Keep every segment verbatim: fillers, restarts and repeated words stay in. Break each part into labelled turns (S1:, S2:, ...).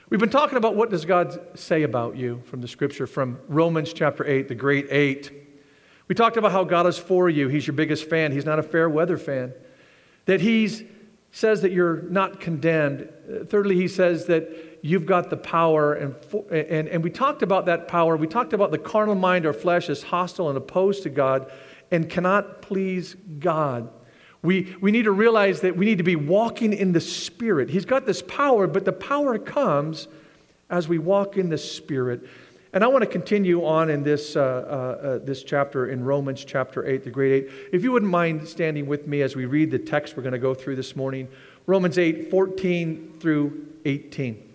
S1: We've been talking about what does God say about you from the Scripture, from Romans chapter eight, the great eight. We talked about how God is for you. He's your biggest fan. He's not a fair weather fan. That He says that you're not condemned. Thirdly, He says that you've got the power. And, and, and we talked about that power. We talked about the carnal mind or flesh is hostile and opposed to God and cannot please God. We, we need to realize that we need to be walking in the Spirit. He's got this power, but the power comes as we walk in the Spirit. And I want to continue on in this, uh, uh, uh, this chapter in Romans chapter eight, the great eight. If you wouldn't mind standing with me as we read the text we're going to go through this morning. Romans eight, fourteen through eighteen.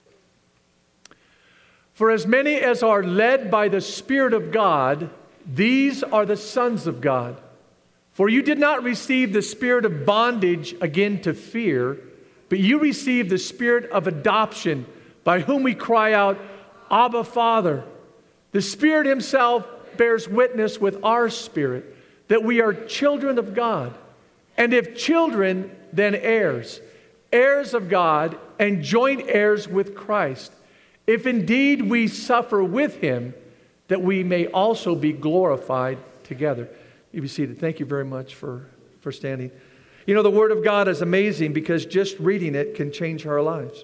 S1: For as many as are led by the Spirit of God, these are the sons of God. For you did not receive the spirit of bondage again to fear, but you received the spirit of adoption, by whom we cry out, Abba, Father. The Spirit Himself bears witness with our spirit that we are children of God. And if children, then heirs, heirs of God and joint heirs with Christ. If indeed we suffer with Him, that we may also be glorified together. You be seated. Thank you very much for, for standing. You know, the Word of God is amazing because just reading it can change our lives.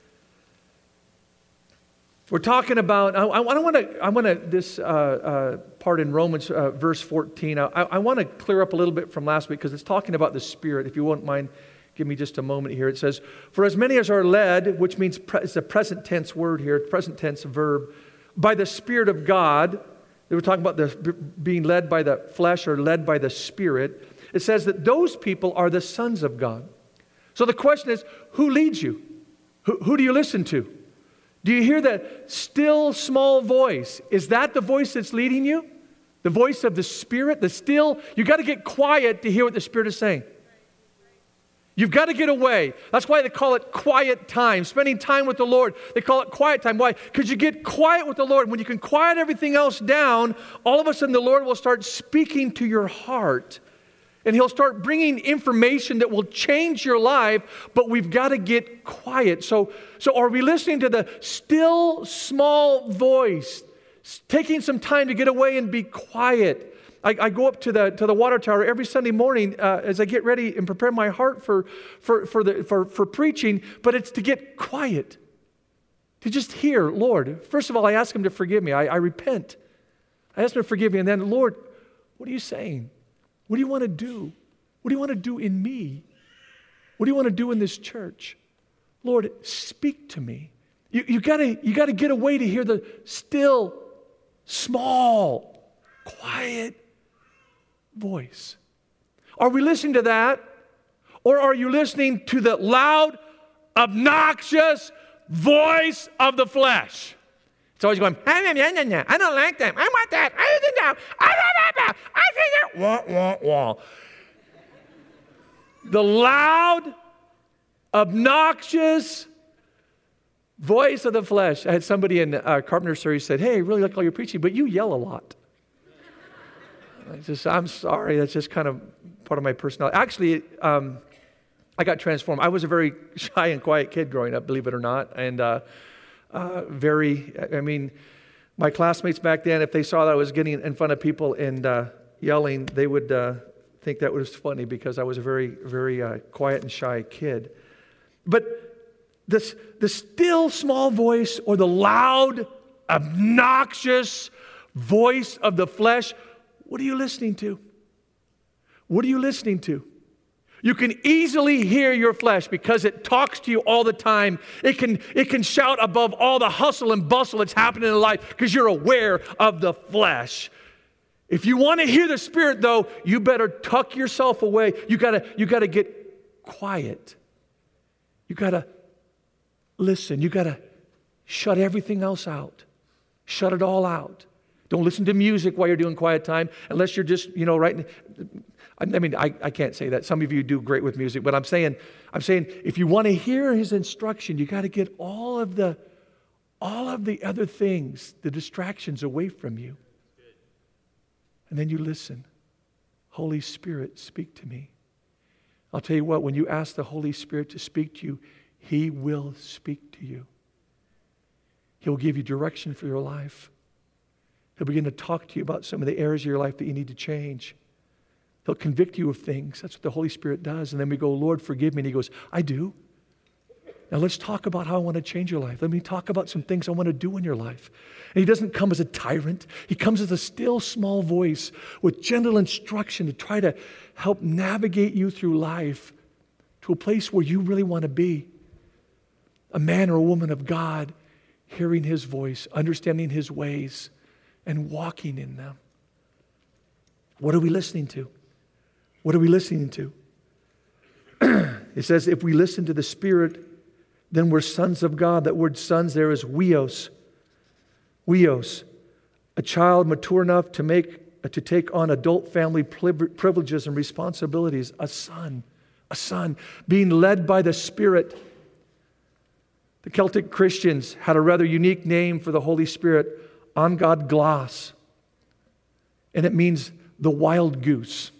S1: We're talking about, I, I want to, I want to, this uh, uh, part in Romans uh, verse fourteen, I, I want to clear up a little bit from last week because it's talking about the Spirit. If you wouldn't mind, give me just a moment here. It says, for as many as are led, which means pre- it's a present tense word here, present tense verb, by the Spirit of God. They were talking about the being led by the flesh or led by the Spirit. It says that those people are the sons of God. So the question is, who leads you? Who, who do you listen to? Do you hear that still small voice? Is that the voice that's leading you? The voice of the Spirit? The still, you got to get quiet to hear what the Spirit is saying. You've got to get away. That's why they call it quiet time, spending time with the Lord. They call it quiet time. Why? Because you get quiet with the Lord. When you can quiet everything else down, all of a sudden the Lord will start speaking to your heart. And He'll start bringing information that will change your life, but we've got to get quiet. So, so are we listening to the still small voice, taking some time to get away and be quiet? I, I go up to the to the water tower every Sunday morning uh, as I get ready and prepare my heart for for for the for, for preaching, but it's to get quiet, to just hear, Lord. First of all, I ask Him to forgive me. I, I repent. I ask Him to forgive me, and then, Lord, what are you saying? What do you want to do? What do you want to do in me? What do you want to do in this church? Lord, speak to me. You you gotta you gotta get away to hear the still, small, quiet voice. Are we listening to that? Or are you listening to the loud, obnoxious voice of the flesh? It's always going, I don't like that. I want that. I don't know. I don't know. I think it. Wah, wah, wah. The loud, obnoxious voice of the flesh. I had somebody in uh, Carpenter Series said, hey, I really like all your preaching, but you yell a lot. I just, I'm sorry, that's just kind of part of my personality. Actually, um, I got transformed. I was a very shy and quiet kid growing up, believe it or not. And uh, uh, very, I mean, my classmates back then, if they saw that I was getting in front of people and uh, yelling, they would uh, think that was funny because I was a very, very uh, quiet and shy kid. But this, the still small voice or the loud, obnoxious voice of the flesh, what are you listening to? What are you listening to? You can easily hear your flesh because it talks to you all the time. It can, it can shout above all the hustle and bustle that's happening in life because you're aware of the flesh. If you want to hear the Spirit, though, you better tuck yourself away. You gotta, you gotta get quiet. You gotta listen. You gotta shut everything else out. Shut it all out. Don't listen to music while you're doing quiet time unless you're just, you know, right. I mean, I, I can't say that. Some of you do great with music, but I'm saying, I'm saying, if you want to hear His instruction, you got to get all of the, all of the other things, the distractions away from you. And then you listen. Holy Spirit, speak to me. I'll tell you what, when you ask the Holy Spirit to speak to you, He will speak to you. He'll give you direction for your life. He'll begin to talk to you about some of the areas of your life that you need to change. He'll convict you of things. That's what the Holy Spirit does. And then we go, Lord, forgive me. And He goes, I do. Now let's talk about how I want to change your life. Let me talk about some things I want to do in your life. And He doesn't come as a tyrant. He comes as a still small voice with gentle instruction to try to help navigate you through life to a place where you really want to be. A man or a woman of God, hearing His voice, understanding His ways, and walking in them. What are we listening to? What are we listening to? It says, if we listen to the Spirit, then we're sons of God. That word sons there is weos. Weos. A child mature enough to make to take on adult family privileges and responsibilities. A son. A son. Being led by the Spirit. The Celtic Christians had a rather unique name for the Holy Spirit, Angad Glas. And it means the wild goose.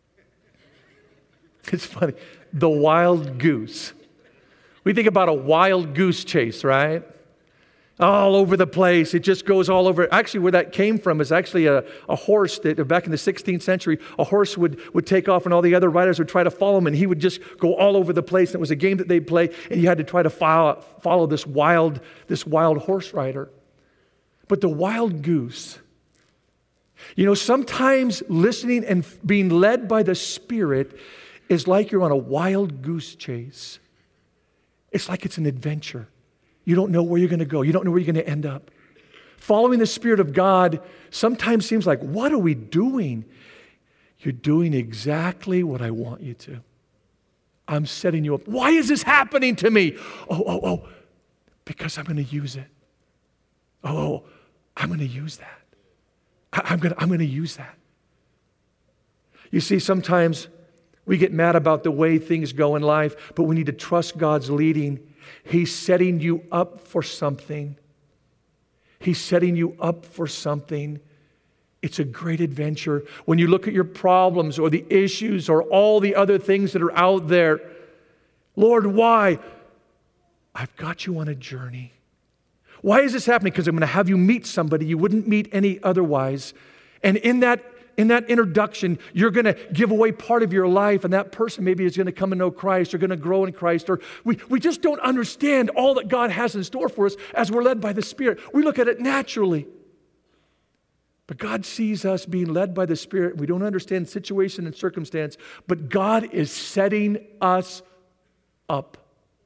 S1: It's funny. The wild goose. We think about a wild goose chase, right? All over the place. It just goes all over. Actually, where that came from is actually a, a horse that back in the sixteenth century, a horse would, would take off and all the other riders would try to follow him and he would just go all over the place. And it was a game that they'd play and you had to try to follow, follow this wild, this wild horse rider. But the wild goose, you know, sometimes listening and being led by the Spirit is like you're on a wild goose chase. It's like it's an adventure. You don't know where you're going to go. You don't know where you're going to end up. Following the Spirit of God sometimes seems like, what are we doing? You're doing exactly what I want you to. I'm setting you up. Why is this happening to me? Oh, oh, oh, because I'm going to use it. Oh, oh, I'm going to use that. I, I'm going to, I'm going to use that. You see, sometimes we get mad about the way things go in life, but we need to trust God's leading. He's setting you up for something. He's setting you up for something. It's a great adventure. When you look at your problems or the issues or all the other things that are out there, Lord, why? I've got you on a journey. Why is this happening? Because I'm going to have you meet somebody you wouldn't meet any otherwise. And in that In that introduction, you're going to give away part of your life, and that person maybe is going to come to know Christ or going to grow in Christ. Or we, we just don't understand all that God has in store for us as we're led by the Spirit. We look at it naturally. But God sees us being led by the Spirit. We don't understand situation and circumstance, but God is setting us up.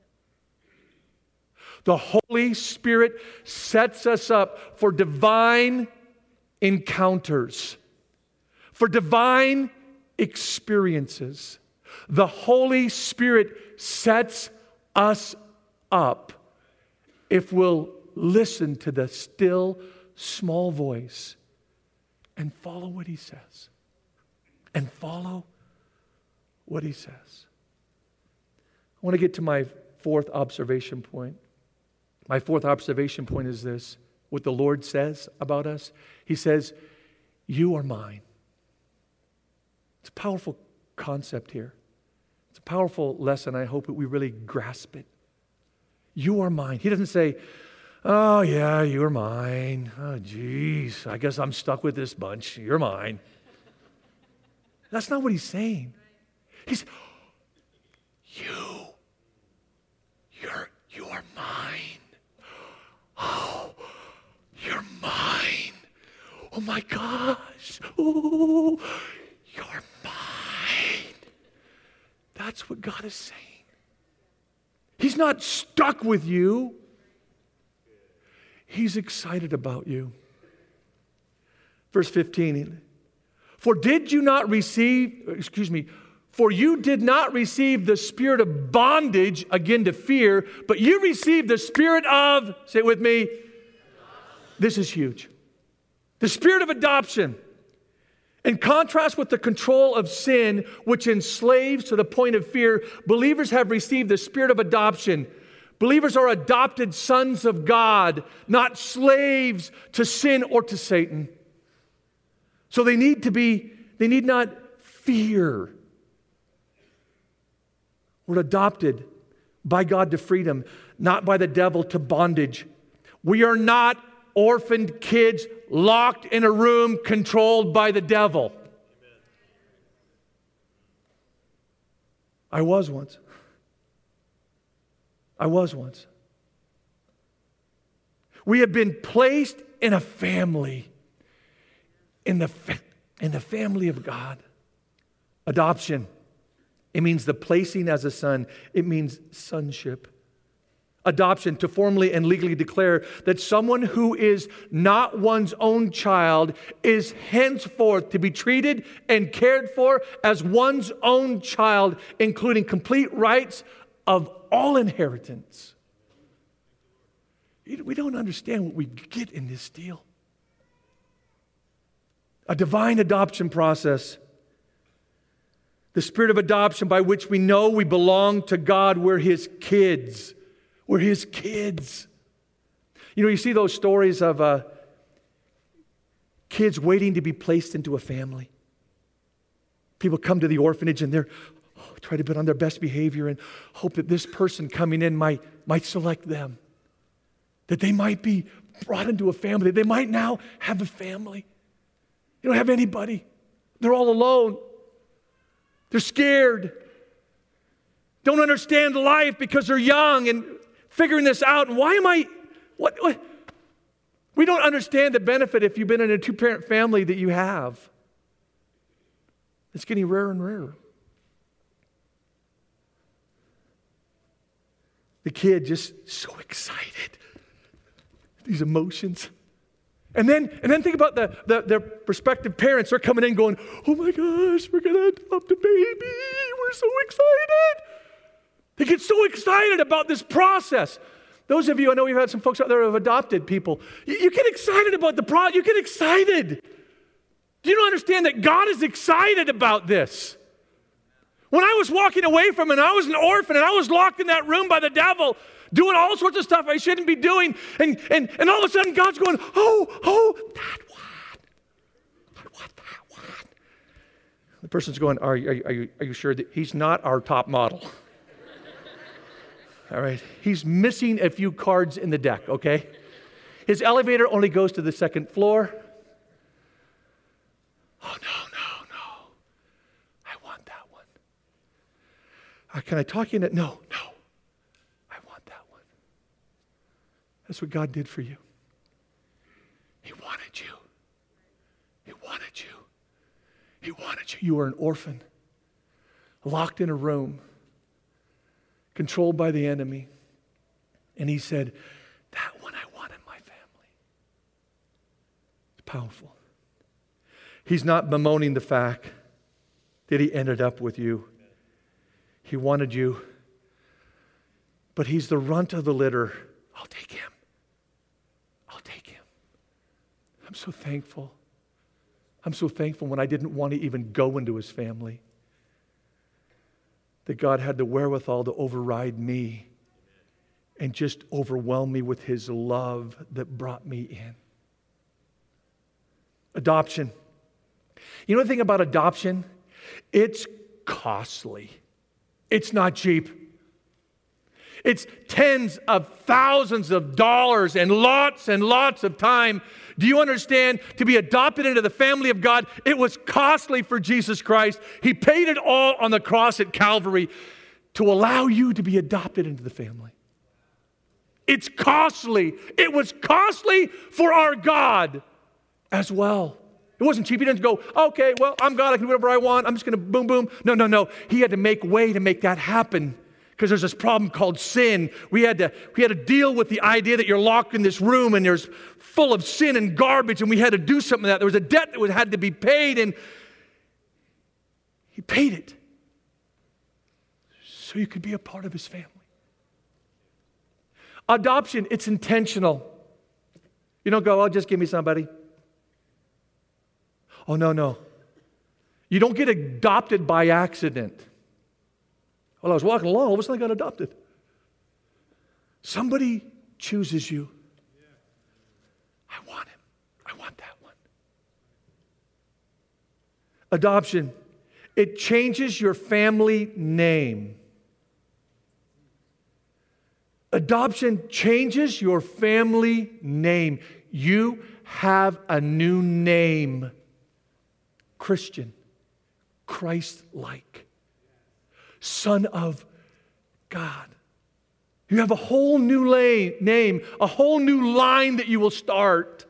S1: The Holy Spirit sets us up for divine encounters. For divine experiences. The Holy Spirit sets us up if we'll listen to the still, small voice and follow what He says. And follow what He says. I want to get to my fourth observation point. My fourth observation point is this. What the Lord says about us. He says, you are mine. It's a powerful concept here. It's a powerful lesson. I hope that we really grasp it. You are mine. He doesn't say, oh, yeah, you are mine. Oh, geez, I guess I'm stuck with this bunch. You're mine. That's not what He's saying. He's, you, you're, you are mine. Oh, you're mine. Oh, my gosh. Oh, you're mine. That's what God is saying. He's not stuck with you. He's excited about you. Verse fifteen. For did you not receive, excuse me, for you did not receive the spirit of bondage again to fear, but you received the spirit of, say it with me, this is huge. The spirit of adoption. In contrast with the control of sin, which enslaves to the point of fear, believers have received the spirit of adoption. Believers are adopted sons of God, not slaves to sin or to Satan. So they need to be, they need not fear. We're adopted by God to freedom, not by the devil to bondage. We are not orphaned kids locked in a room controlled by the devil. I was once. I was once. We have been placed in a family, in the, fa- in the family of God. Adoption. It means the placing as a son. It means sonship. Adoption, to formally and legally declare that someone who is not one's own child is henceforth to be treated and cared for as one's own child, including complete rights of all inheritance. We don't understand what we get in this deal. A divine adoption process. The spirit of adoption by which we know we belong to God. We're His kids. We're His kids. You know, you see those stories of uh, kids waiting to be placed into a family. People come to the orphanage and they're oh, try to put on their best behavior and hope that this person coming in might, might select them. That they might be brought into a family. That they might now have a family. They don't have anybody. They're all alone. They're scared. Don't understand life because they're young and figuring this out. And why am I, what, what? We don't understand the benefit if you've been in a two-parent family that you have. It's getting rarer and rarer. The kid just so excited. These emotions. And then, and then think about the, the their prospective parents. They're coming in going, oh my gosh, we're going to adopt a baby. We're so excited. They get so excited about this process. Those of you, I know we've had some folks out there who have adopted people. You, you get excited about the process. You get excited. Do you not understand that God is excited about this? When I was walking away from it, and I was an orphan, and I was locked in that room by the devil, doing all sorts of stuff I shouldn't be doing, and, and, and all of a sudden God's going, oh, oh, that one. I want that one. The person's going, are you, are you, are you, are you sure that he's not our top model? All right. He's missing a few cards in the deck, okay? His elevator only goes to the second floor. Oh, no, no, no. I want that one. Uh, can I talk you into? No, no. I want that one. That's what God did for you. He wanted you. He wanted you. He wanted you. You were an orphan, locked in a room, controlled by the enemy. And He said, that one I want in my family. It's powerful. He's not bemoaning the fact that He ended up with you. He wanted you. But He's the runt of the litter. I'll take him. I'll take him. I'm so thankful. I'm so thankful when I didn't want to even go into His family, that God had the wherewithal to override me and just overwhelm me with His love that brought me in. Adoption. You know the thing about adoption? It's costly. It's not cheap. It's tens of thousands of dollars and lots and lots of time. Do you understand? To be adopted into the family of God, it was costly for Jesus Christ. He paid it all on the cross at Calvary to allow you to be adopted into the family. It's costly. It was costly for our God as well. It wasn't cheap. He didn't go, okay, well, I'm God. I can do whatever I want. I'm just going to boom, boom. No, no, no. He had to make way to make that happen. Because there's this problem called sin. We had to we had to deal with the idea that you're locked in this room and there's full of sin and garbage, and we had to do something with that. There was a debt that had to be paid, and He paid it so you could be a part of His family. Adoption, it's intentional. You don't go, oh, just give me somebody. Oh, no, no. You don't get adopted by accident. Well, I was walking along, all of a sudden I got adopted. Somebody chooses you. I want him. I want that one. Adoption. It changes your family name. Adoption changes your family name. You have a new name. Christian, Christ-like, Son of God. You have a whole new lane, name, a whole new line that you will start.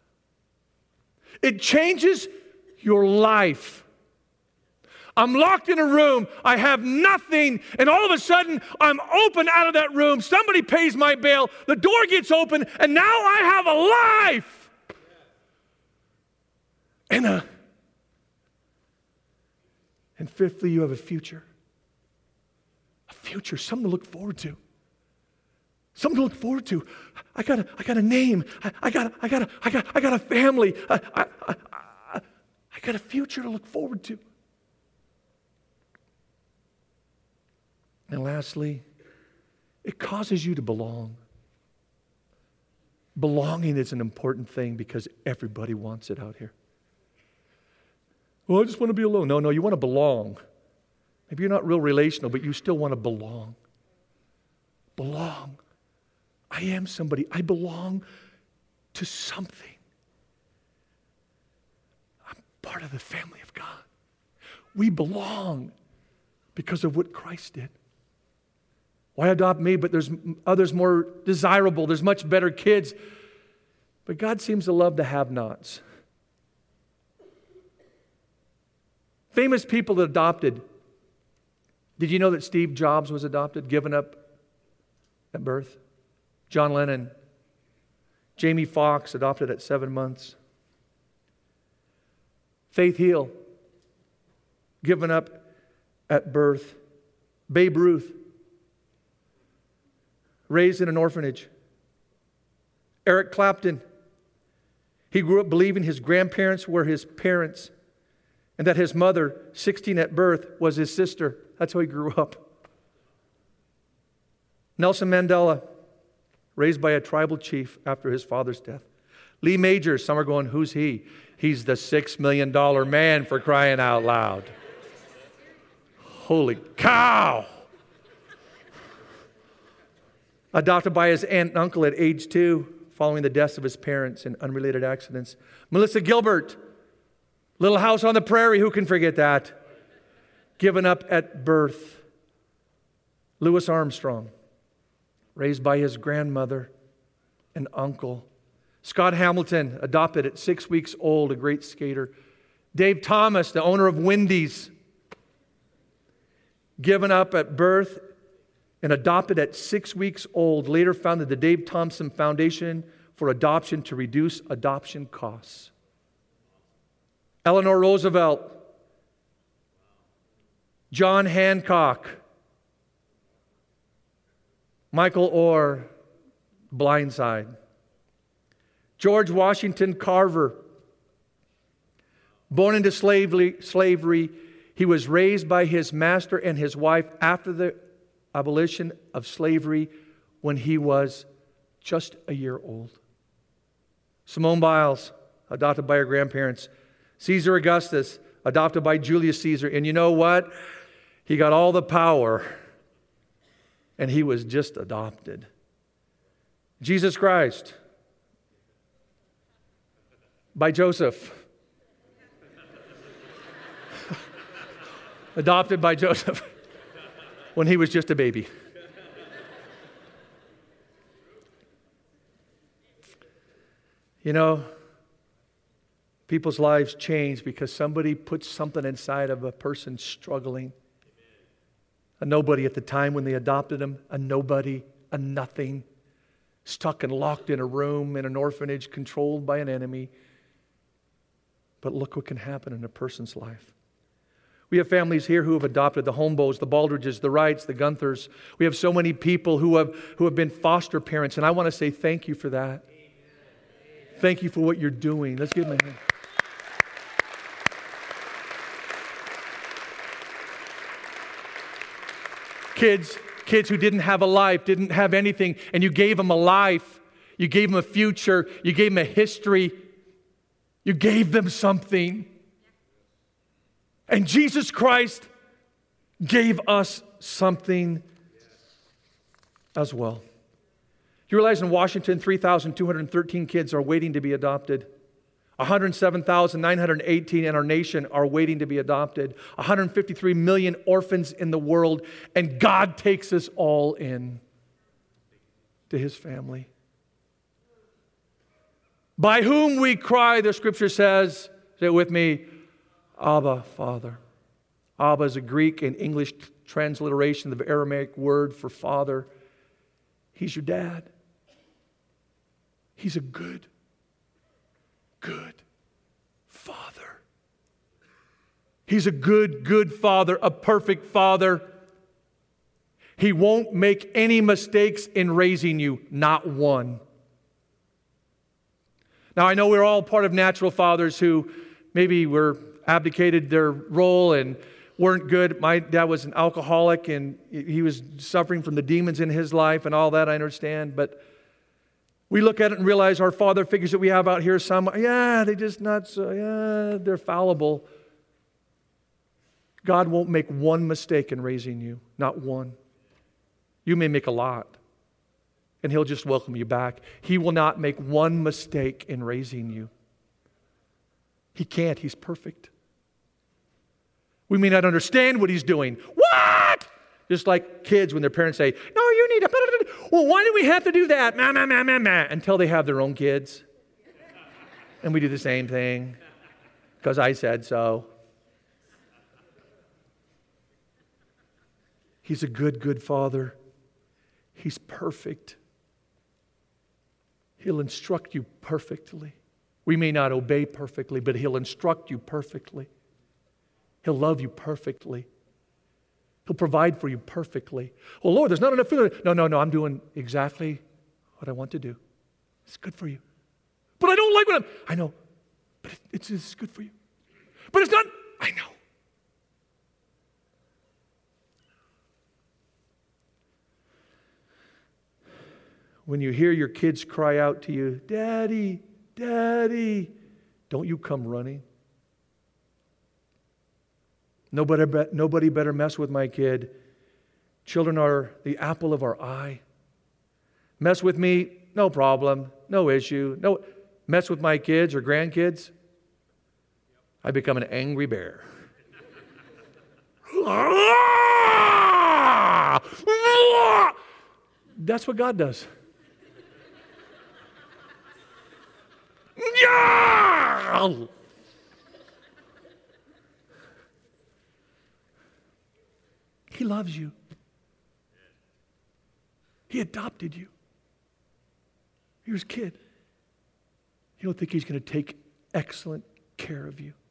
S1: It changes your life. I'm locked in a room. I have nothing. And all of a sudden, I'm open out of that room. Somebody pays my bail. The door gets open. And now I have a life. And, a, and fifthly, you have a future. A future, something to look forward to. Something to look forward to. I got a, I got a name. I, I got, a, I got, a, I got, I got a family. I, I, I, I, I got a future to look forward to. And lastly, it causes you to belong. Belonging is an important thing because everybody wants it out here. Well, I just want to be alone. No, no, you want to belong. Maybe you're not real relational, but you still want to belong. Belong. I am somebody. I belong to something. I'm part of the family of God. We belong because of what Christ did. Why adopt me? But there's others more desirable. There's much better kids. But God seems to love the have-nots. Famous people that adopted. Did you know that Steve Jobs was adopted, given up at birth? John Lennon. Jamie Foxx, adopted at seven months. Faith Hill, given up at birth. Babe Ruth, raised in an orphanage. Eric Clapton, he grew up believing his grandparents were his parents and that his mother, sixteen at birth, was his sister. That's how he grew up. Nelson Mandela, raised by a tribal chief after his father's death. Lee Majors, some are going, who's he? He's the six million dollar man, for crying out loud. Holy cow! Adopted by his aunt and uncle at age two, following the deaths of his parents in unrelated accidents. Melissa Gilbert, Little House on the Prairie, who can forget that? Given up at birth. Louis Armstrong, raised by his grandmother and uncle. Scott Hamilton, adopted at six weeks old, a great skater. Dave Thomas, the owner of Wendy's, given up at birth and adopted at six weeks old, later founded the Dave Thompson Foundation for Adoption to reduce adoption costs. Eleanor Roosevelt, John Hancock, Michael Orr, Blindside. George Washington Carver, born into slavery, slavery, he was raised by his master and his wife after the abolition of slavery when he was just a year old. Simone Biles, adopted by her grandparents. Caesar Augustus, adopted by Julius Caesar. And you know what? He got all the power, and he was just adopted. Jesus Christ, by Joseph. Adopted by Joseph when he was just a baby. You know, people's lives change because somebody puts something inside of a person struggling. A nobody at the time when they adopted him, a nobody, a nothing, stuck and locked in a room in an orphanage, controlled by an enemy. But look what can happen in a person's life. We have families here who have adopted, the Homebows, the Baldridges, the Wrights, the Gunthers. We have so many people who have, who have been foster parents, and I want to say thank you for that. Thank you for what you're doing. Let's give them a hand. Kids, kids who didn't have a life, didn't have anything, and you gave them a life. You gave them a future. You gave them a history. You gave them something. And Jesus Christ gave us something as well. You realize in Washington, three thousand two hundred thirteen kids are waiting to be adopted. one hundred seven thousand nine hundred eighteen in our nation are waiting to be adopted. one hundred fifty-three million orphans in the world. And God takes us all in to His family. By whom we cry, the Scripture says, say it with me, Abba, Father. Abba is a Greek and English transliteration of the Aramaic word for father. He's your dad. He's a good, good Father. He's a good, good Father, a perfect Father. He won't make any mistakes in raising you, not one. Now, I know we're all part of natural fathers who maybe were abdicated their role and weren't good. My dad was an alcoholic and he was suffering from the demons in his life and all that, I understand. But we look at it and realize our father figures that we have out here, some, yeah, they just not so, yeah, they're fallible. God won't make one mistake in raising you, not one. You may make a lot, and He'll just welcome you back. He will not make one mistake in raising you. He can't. He's perfect. We may not understand what He's doing. What? Just like kids when their parents say, no, you need to... Well, why do we have to do that? Ma, ma, ma, ma, ma, until they have their own kids. And we do the same thing. Because I said so. He's a good, good Father. He's perfect. He'll instruct you perfectly. We may not obey perfectly, but He'll instruct you perfectly. He'll love you perfectly. He'll provide for you perfectly. Well, Lord, there's not enough food. No, no, no, I'm doing exactly what I want to do. It's good for you. But I don't like what I'm... I know, but it's, it's good for you. But it's not... I know. When you hear your kids cry out to you, Daddy, Daddy, don't you come running. Nobody, nobody better mess with my kid. Children are the apple of our eye. Mess with me, no problem, no issue. No, mess with my kids or grandkids, I become an angry bear. That's what God does. He loves you. He adopted you. You're His kid. You don't think He's going to take excellent care of you.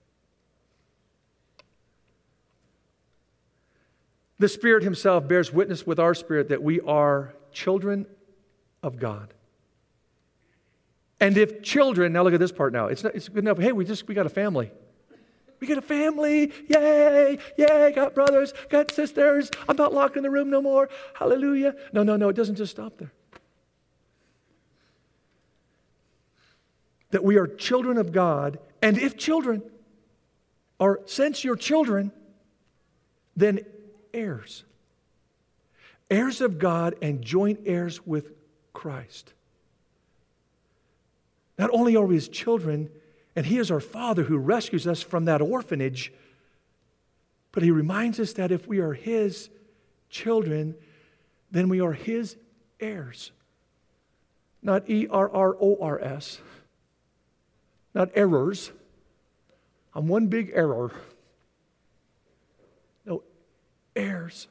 S1: The Spirit Himself bears witness with our spirit that we are children of God. And if children, now look at this part now. It's not, it's good enough. Hey, we just we got a family. We got a family. Yay, yay, got brothers, got sisters. I'm not locked in the room no more. Hallelujah. No, no, no, it doesn't just stop there. That we are children of God, and if children, or since you're children, then heirs. Heirs of God and joint heirs with Christ. Not only are we His children, and He is our Father who rescues us from that orphanage, but He reminds us that if we are His children, then we are His heirs. Not E R R O R S. Not errors. I'm one big error. No, heirs.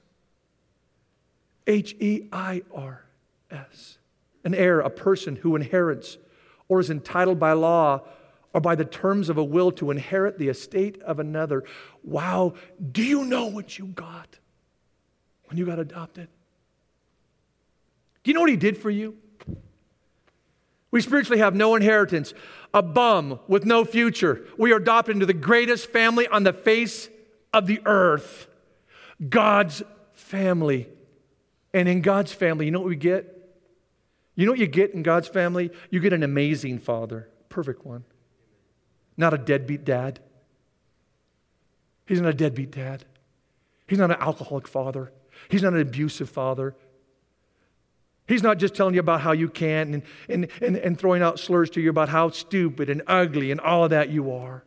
S1: H E I R S. An heir, a person who inherits or is entitled by law or by the terms of a will to inherit the estate of another. Wow, do you know what you got when you got adopted? Do you know what He did for you? We spiritually have no inheritance, a bum with no future. We are adopted into the greatest family on the face of the earth, God's family. And in God's family, you know what we get? You know what you get in God's family? You get an amazing father, perfect one. Not a deadbeat dad. He's not a deadbeat dad. He's not an alcoholic father. He's not an abusive father. He's not just telling you about how you can't and, and, and, and throwing out slurs to you about how stupid and ugly and all of that you are.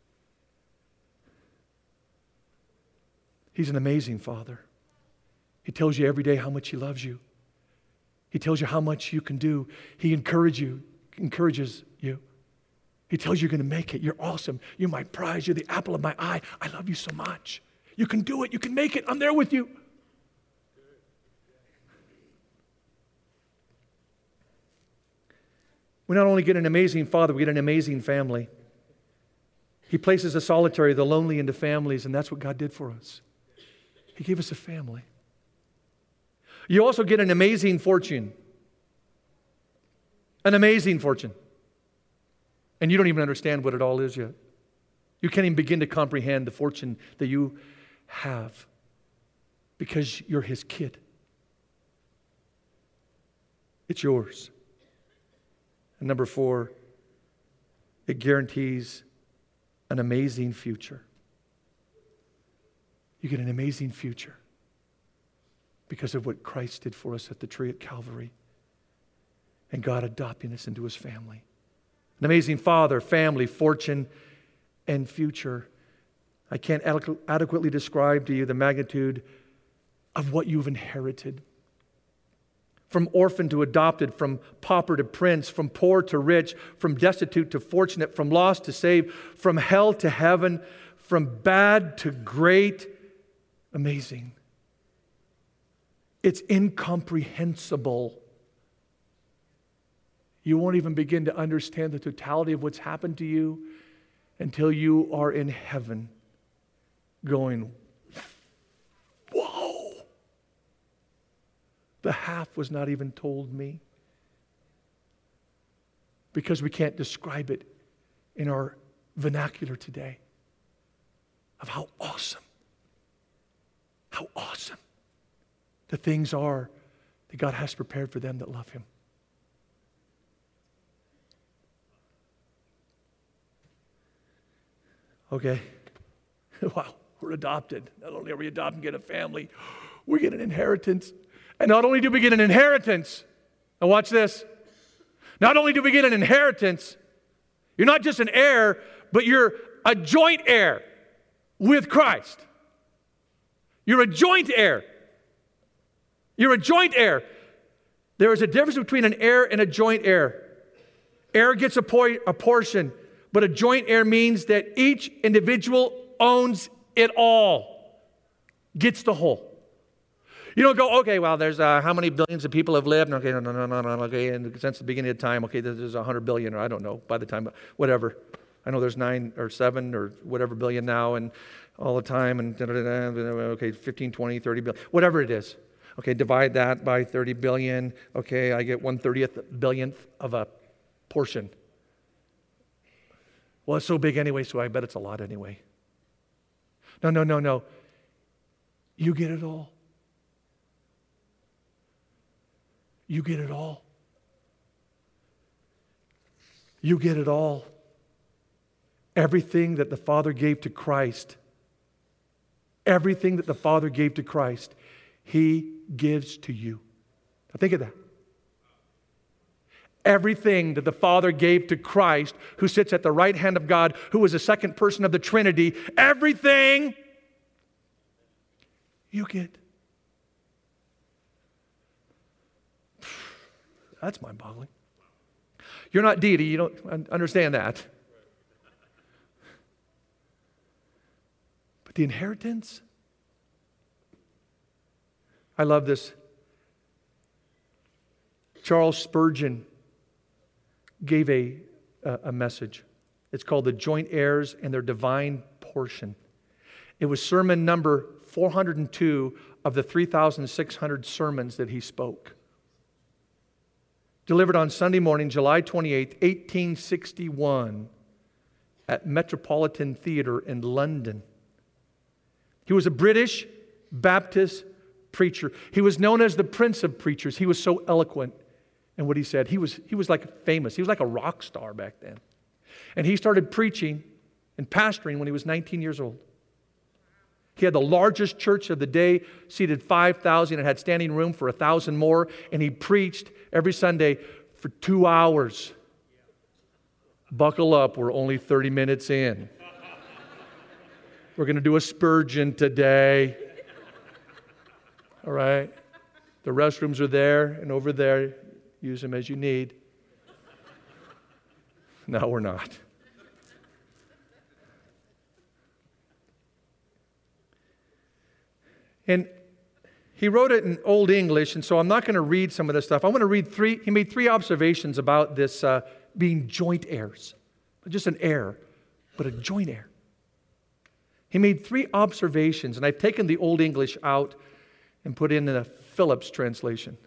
S1: He's an amazing Father. He tells you every day how much He loves you. He tells you how much you can do. He encourages you, encourages you. He tells you you're going to make it. You're awesome. You're my prize. You're the apple of my eye. I love you so much. You can do it. You can make it. I'm there with you. We not only get an amazing Father, we get an amazing family. He places the solitary, the lonely into families, and that's what God did for us. He gave us a family. You also get an amazing fortune. An amazing fortune. And you don't even understand what it all is yet. You can't even begin to comprehend the fortune that you have because you're His kid. It's yours. And number four, it guarantees an amazing future. You get an amazing future because of what Christ did for us at the tree at Calvary and God adopting us into His family. An amazing Father, family, fortune, and future. I can't adequ- adequately describe to you the magnitude of what you've inherited. From orphan to adopted, from pauper to prince, from poor to rich, from destitute to fortunate, from lost to saved, from hell to heaven, from bad to great. Amazing. It's incomprehensible. You won't even begin to understand the totality of what's happened to you until you are in heaven going, whoa! The half was not even told me. Because we can't describe it in our vernacular today of how awesome, how awesome the things are that God has prepared for them that love Him. Okay. Wow, we're adopted. Not only are we adopted and get a family, we get an inheritance. And not only do we get an inheritance, now watch this. Not only do we get an inheritance, you're not just an heir, but you're a joint heir with Christ. You're a joint heir. You're a joint heir. There is a difference between an heir and a joint heir. Heir gets a, por- a portion, but a joint heir means that each individual owns it all, gets the whole. You don't go, okay, well, there's uh, how many billions of people have lived? Okay, no, no, no, no, no, okay, and since the beginning of time, okay, there's a hundred billion, or I don't know, by the time, whatever. I know there's nine or seven or whatever billion now, and all the time, and okay, fifteen, twenty, thirty billion, whatever it is. Okay, divide that by thirty billion. Okay, I get one thirtieth billionth of a portion. Well, it's so big anyway, so I bet it's a lot anyway. No, no, no, no. You get it all. You get it all. You get it all. Everything that the Father gave to Christ, everything that the Father gave to Christ, He gives to you. Now think of that. Everything that the Father gave to Christ, who sits at the right hand of God, who is the second person of the Trinity, everything you get. That's mind-boggling. You're not deity. You don't understand that. But the inheritance, I love this. Charles Spurgeon gave a, a, a message. It's called The Joint Heirs and Their Divine Portion. It was sermon number four hundred two of the three thousand six hundred sermons that he spoke. Delivered on Sunday morning, July twenty-eighth, eighteen sixty-one, at Metropolitan Theatre in London. He was a British Baptist preacher. He was known as the Prince of Preachers. He was so eloquent in what he said. He was, he was like famous. He was like a rock star back then. And he started preaching and pastoring when he was nineteen years old. He had the largest church of the day, seated five thousand, and had standing room for one thousand more. And he preached every Sunday for two hours. Buckle up, we're only thirty minutes in. We're going to do a Spurgeon today. All right? The restrooms are there and over there. Use them as you need. No, we're not. And he wrote it in Old English, and so I'm not going to read some of this stuff. I want to read three, he made three observations about this uh, being joint heirs. Not just an heir, but a joint heir. He made three observations, and I've taken the Old English out and put in a Phillips translation.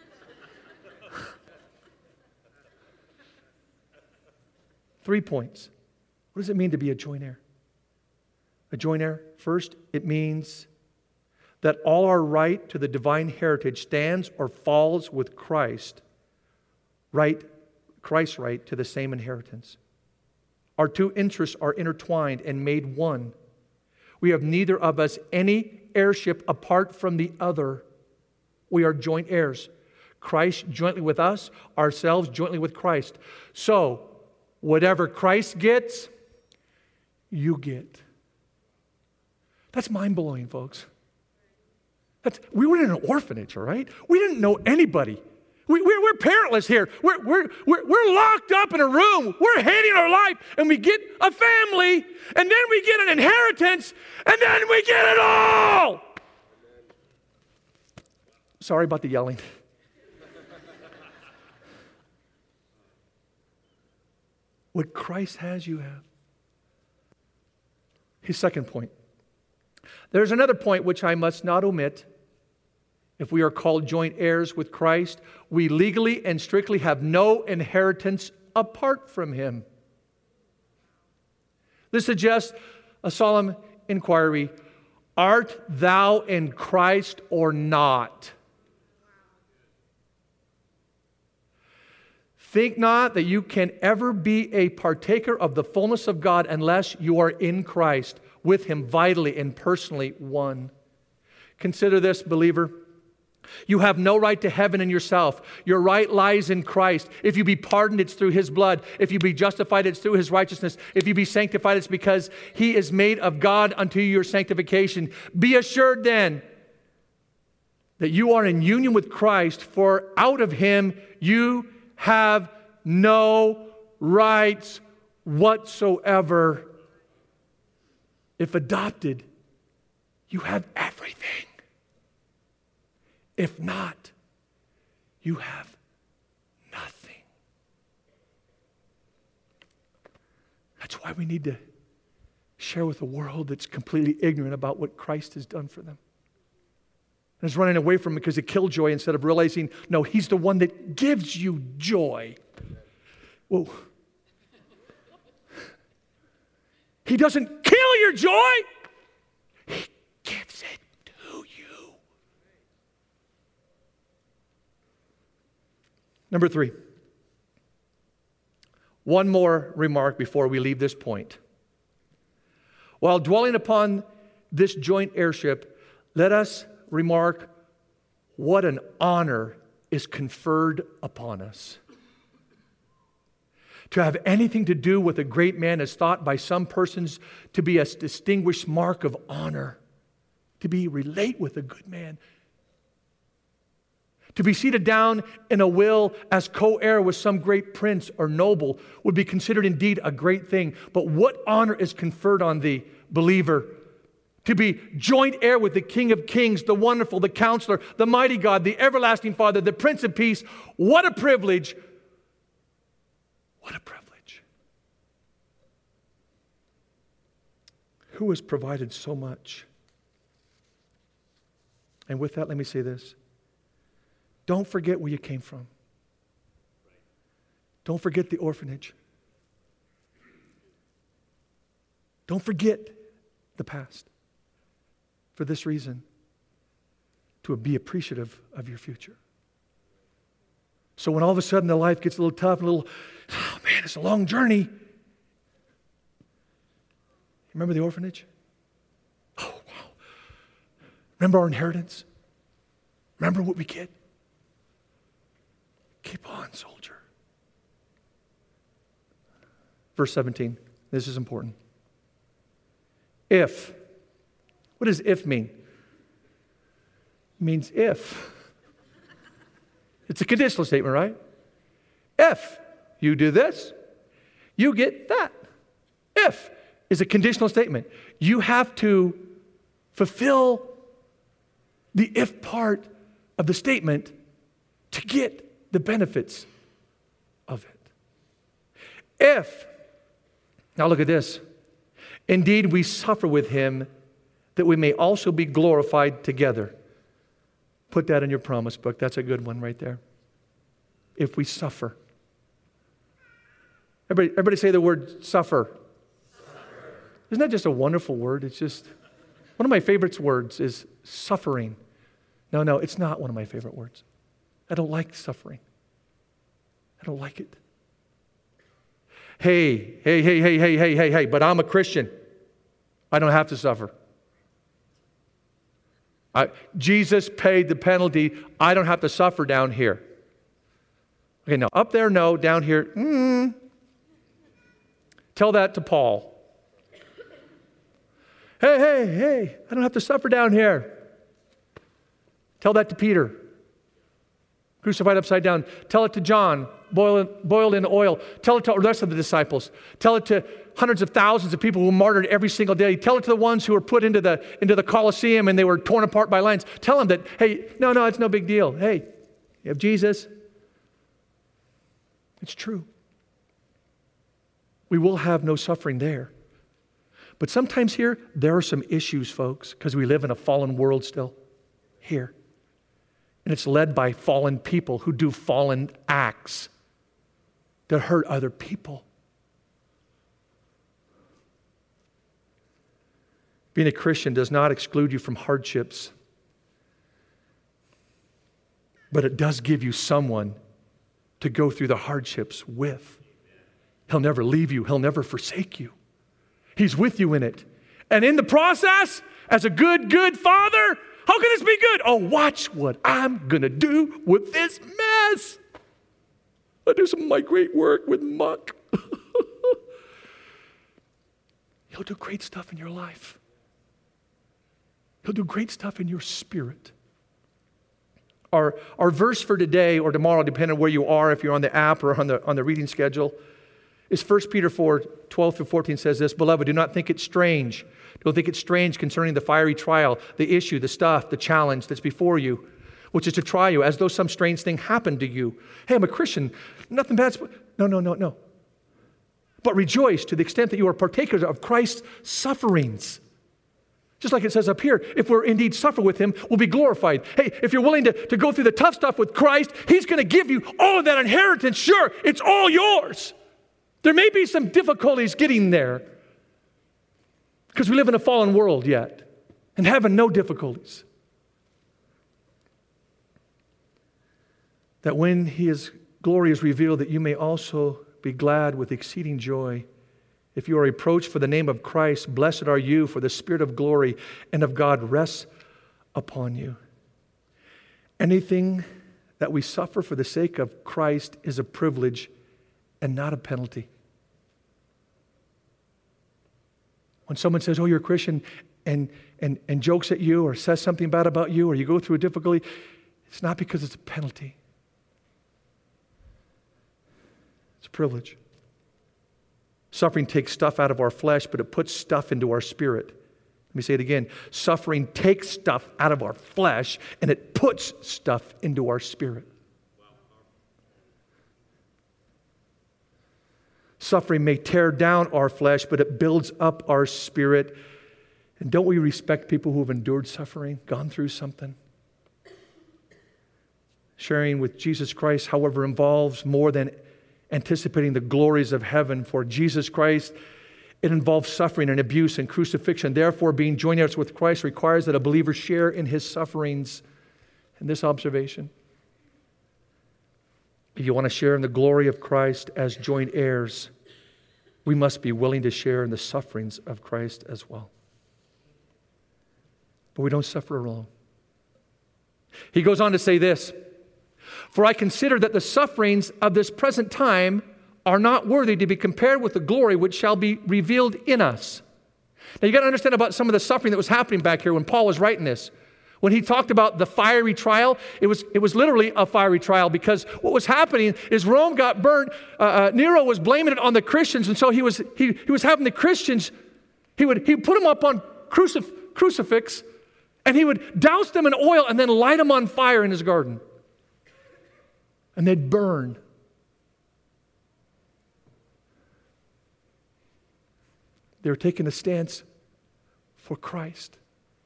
S1: Three points. What does it mean to be a joint heir? A joint heir, first, it means that all our right to the divine heritage stands or falls with Christ, right, Christ's right to the same inheritance. Our two interests are intertwined and made one. We have neither of us any heirship apart from the other. We are joint heirs. Christ jointly with us, ourselves jointly with Christ. So, whatever Christ gets, you get. That's mind-blowing, folks. That's, we were in an orphanage, all right? We didn't know anybody. We, we're, we're parentless here. We're, we're, we're, we're locked up in a room. We're hating our life, and we get a family, and then we get an inheritance, and then we get it all. Sorry about the yelling. What Christ has, you have. His second point. There's another point which I must not omit. If we are called joint heirs with Christ, we legally and strictly have no inheritance apart from Him. This suggests a solemn inquiry. Art thou in Christ or not? Think not that you can ever be a partaker of the fullness of God unless you are in Christ, with Him vitally and personally one. Consider this, believer. You have no right to heaven in yourself. Your right lies in Christ. If you be pardoned, it's through His blood. If you be justified, it's through His righteousness. If you be sanctified, it's because He is made of God unto your sanctification. Be assured then that you are in union with Christ, for out of Him you have no rights whatsoever. If adopted, you have everything. If not, you have nothing. That's why we need to share with a world that's completely ignorant about what Christ has done for them. And is running away from Him because of killjoy instead of realizing, no, He's the one that gives you joy. Whoa. He doesn't kill your joy. He gives it to you. Number three. One more remark before we leave this point. While dwelling upon this joint heirship, let us remark what an honor is conferred upon us. To have anything to do with a great man is thought by some persons to be a distinguished mark of honor. To be relate with a good man. To be seated down in a will as co-heir with some great prince or noble would be considered indeed a great thing. But what honor is conferred on thee, believer? To be joint heir with the King of Kings, the wonderful, the Counselor, the mighty God, the everlasting Father, the Prince of Peace. What a privilege. What a privilege. Who has provided so much? And with that, let me say this. Don't forget where you came from. Don't forget the orphanage. Don't forget the past. For this reason, to be appreciative of your future. So when all of a sudden the life gets a little tough, a little, oh man, it's a long journey. Remember the orphanage? Oh, wow. Remember our inheritance? Remember what we get? Keep on, soldier. Verse seventeen. This is important. If. What does if mean? It means if. It's a conditional statement, right? If you do this, you get that. If is a conditional statement. You have to fulfill the if part of the statement to get the benefits of it. If, now look at this. Indeed, we suffer with him that we may also be glorified together. Put that in your promise book. That's a good one right there. If we suffer. Everybody, everybody say the word suffer. Suffer. Isn't that just a wonderful word? It's just, one of my favorite words is suffering. No, no, it's not one of my favorite words. I don't like suffering. I don't like it. Hey, hey, hey, hey, hey, hey, hey, hey, but I'm a Christian. I don't have to suffer. I, Jesus paid the penalty. I don't have to suffer down here. Okay, no, up there, no, down here, mm. Tell that to Paul. Hey, hey, hey, I don't have to suffer down here. Tell that to Peter, crucified upside down. Tell it to John, boiled, boiled in oil. Tell it to the rest of the disciples. Tell it to hundreds of thousands of people who were martyred every single day. Tell it to the ones who were put into the, into the Colosseum and they were torn apart by lions. Tell them that, hey, no, no, it's no big deal. Hey, you have Jesus. It's true. We will have no suffering there. But sometimes here, there are some issues, folks, because we live in a fallen world still. Here. And it's led by fallen people who do fallen acts that hurt other people. Being a Christian does not exclude you from hardships, but it does give you someone to go through the hardships with. He'll never leave you. He'll never forsake you. He's with you in it. And in the process, as a good, good father, how can this be good? Oh, watch what I'm going to do with this mess. I do some of my great work with muck. He'll do great stuff in your life. He'll do great stuff in your spirit. Our, our verse for today or tomorrow, depending on where you are, if you're on the app or on the, on the reading schedule, is First Peter four, twelve through fourteen says this, Beloved, do not think it strange. Don't think it's strange concerning the fiery trial, the issue, the stuff, the challenge that's before you, which is to try you as though some strange thing happened to you. Hey, I'm a Christian. Nothing bad's... No, no, no, no. But rejoice to the extent that you are partakers of Christ's sufferings. Just like it says up here, if we're indeed suffer with him, we'll be glorified. Hey, if you're willing to, to go through the tough stuff with Christ, he's going to give you all of that inheritance. Sure, it's all yours. There may be some difficulties getting there because we live in a fallen world yet and having no difficulties. That when his glory is revealed, that you may also be glad with exceeding joy. If you are reproached for the name of Christ, blessed are you, for the Spirit of glory and of God rests upon you. Anything that we suffer for the sake of Christ is a privilege and not a penalty. When someone says, oh, you're a Christian, and, and, and jokes at you or says something bad about you or you go through a difficulty, it's not because it's a penalty. It's a privilege. Suffering takes stuff out of our flesh, but it puts stuff into our spirit. Let me say it again. Suffering takes stuff out of our flesh, and it puts stuff into our spirit. Suffering may tear down our flesh, but it builds up our spirit. And don't we respect people who have endured suffering, gone through something? Sharing with Jesus Christ, however, involves more than anticipating the glories of heaven. For Jesus Christ, it involves suffering and abuse and crucifixion. Therefore, being joint heirs with Christ requires that a believer share in his sufferings. And this observation, if you want to share in the glory of Christ as joint heirs, we must be willing to share in the sufferings of Christ as well. But we don't suffer alone. He goes on to say this, "For I consider that the sufferings of this present time are not worthy to be compared with the glory which shall be revealed in us." Now you got to understand about some of the suffering that was happening back here when Paul was writing this. When he talked about the fiery trial, it was, it was literally a fiery trial, because what was happening is Rome got burnt. Uh, uh, Nero was blaming it on the Christians, and so he was, he, he was having the Christians, he would he put them up on crucif- crucifix, and he would douse them in oil and then light them on fire in his garden. And they'd burn. They were taking a stance for Christ.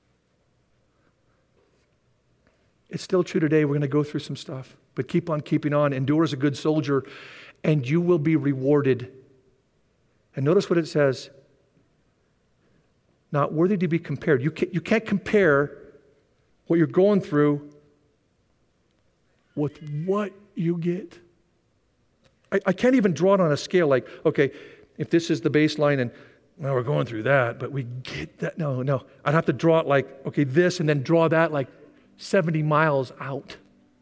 S1: It's still true today. We're going to go through some stuff. But keep on keeping on. Endure as a good soldier, and you will be rewarded. And notice what it says. Not worthy to be compared. You can't, you can't compare what you're going through with what you get. I, I can't even draw it on a scale like, okay, if this is the baseline and well, we're going through that, but we get that. No, no. I'd have to draw it like, okay, this, and then draw that like seventy miles out.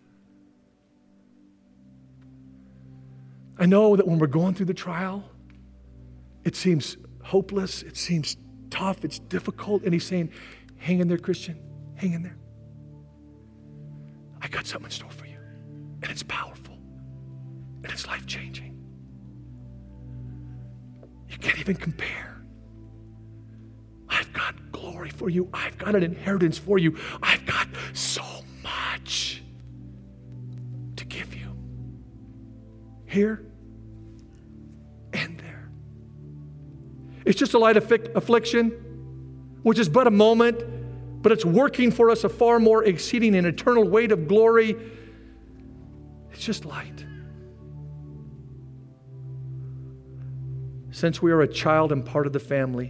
S1: I know that when we're going through the trial, it seems hopeless, it seems tough, it's difficult, and he's saying, hang in there, Christian, hang in there. I got something in store for you, and it's powerful, and it's life-changing. You can't even compare. I've got glory for you. I've got an inheritance for you. I've got so much to give you. Here and there. It's just a light affic- affliction, which is but a moment, but it's working for us a far more exceeding and eternal weight of glory. It's just light. Since we are a child and part of the family,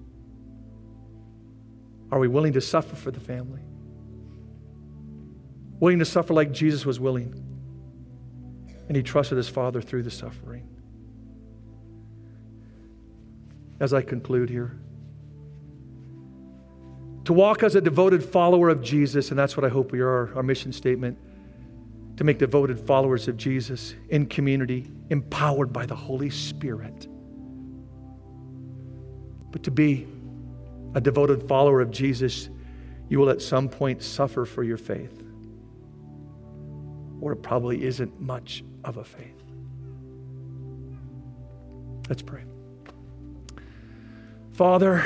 S1: are we willing to suffer for the family? Willing to suffer like Jesus was willing. And he trusted his Father through the suffering. As I conclude here, to walk as a devoted follower of Jesus, and that's what I hope we are, our mission statement, to make devoted followers of Jesus in community, empowered by the Holy Spirit. But to be a devoted follower of Jesus, you will at some point suffer for your faith. Or it probably isn't much of a faith. Let's pray. Father,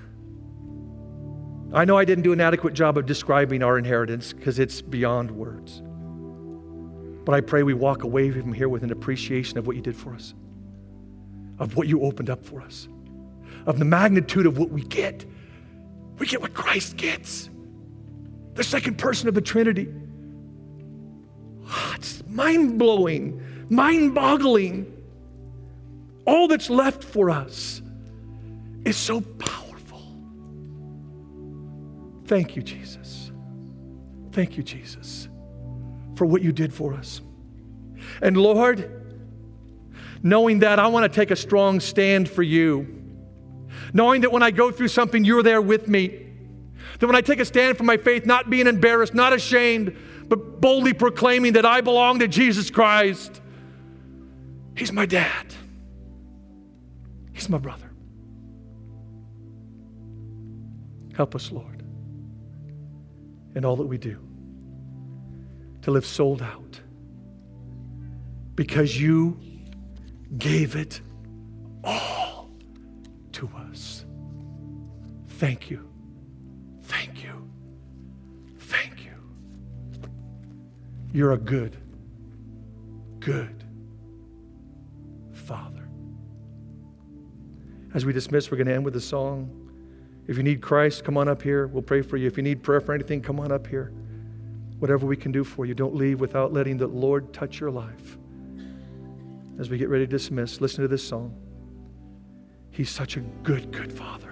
S1: I know I didn't do an adequate job of describing our inheritance because it's beyond words. But I pray we walk away from here with an appreciation of what you did for us, of what you opened up for us, of the magnitude of what we get. We get what Christ gets. The second person of the Trinity. It's mind-blowing, mind-boggling. All that's left for us is so powerful. Thank you, Jesus. Thank you, Jesus, for what you did for us. And Lord, knowing that, I want to take a strong stand for you. Knowing that when I go through something, you're there with me. That when I take a stand for my faith, not being embarrassed, not ashamed, but boldly proclaiming that I belong to Jesus Christ. He's my dad. He's my brother. Help us, Lord, in all that we do, to live sold out, because you gave it all to us. Thank you. Thank you. Thank you. You're a good, good Father. As we dismiss, we're going to end with a song. If you need Christ, come on up here. We'll pray for you. If you need prayer for anything, come on up here. Whatever we can do for you, don't leave without letting the Lord touch your life. As we get ready to dismiss, listen to this song. He's such a good, good Father.